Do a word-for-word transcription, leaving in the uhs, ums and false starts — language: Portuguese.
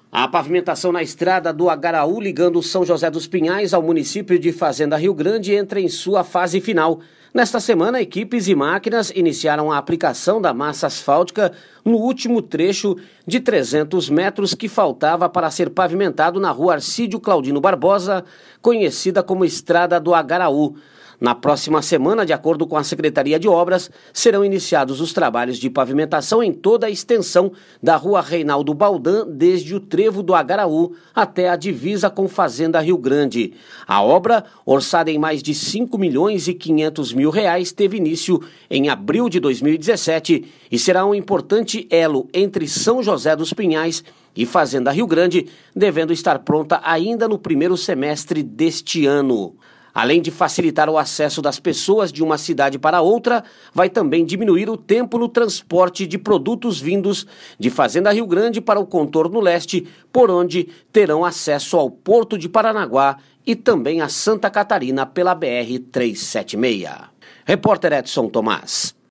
A pavimentação na estrada do Agaraú, ligando São José dos Pinhais ao município de Fazenda Rio Grande, entra em sua fase final. Nesta semana, equipes e máquinas iniciaram a aplicação da massa asfáltica no último trecho de trezentos metros que faltava para ser pavimentado na rua Arcídio Claudino Barbosa, conhecida como Estrada do Agaraú. Na próxima semana, de acordo com a Secretaria de Obras, serão iniciados os trabalhos de pavimentação em toda a extensão da rua Reinaldo Baldan, desde o trevo do Agaraú até a divisa com Fazenda Rio Grande. A obra, orçada em mais de cinco milhões e quinhentos mil reais, teve início em abril de dois mil e dezessete e será um importante elo entre São José dos Pinhais e Fazenda Rio Grande, devendo estar pronta ainda no primeiro semestre deste ano. Além de facilitar o acesso das pessoas de uma cidade para outra, vai também diminuir o tempo no transporte de produtos vindos de Fazenda Rio Grande para o contorno leste, por onde terão acesso ao Porto de Paranaguá e também a Santa Catarina pela B R trezentos e setenta e seis. Repórter Edson Tomás.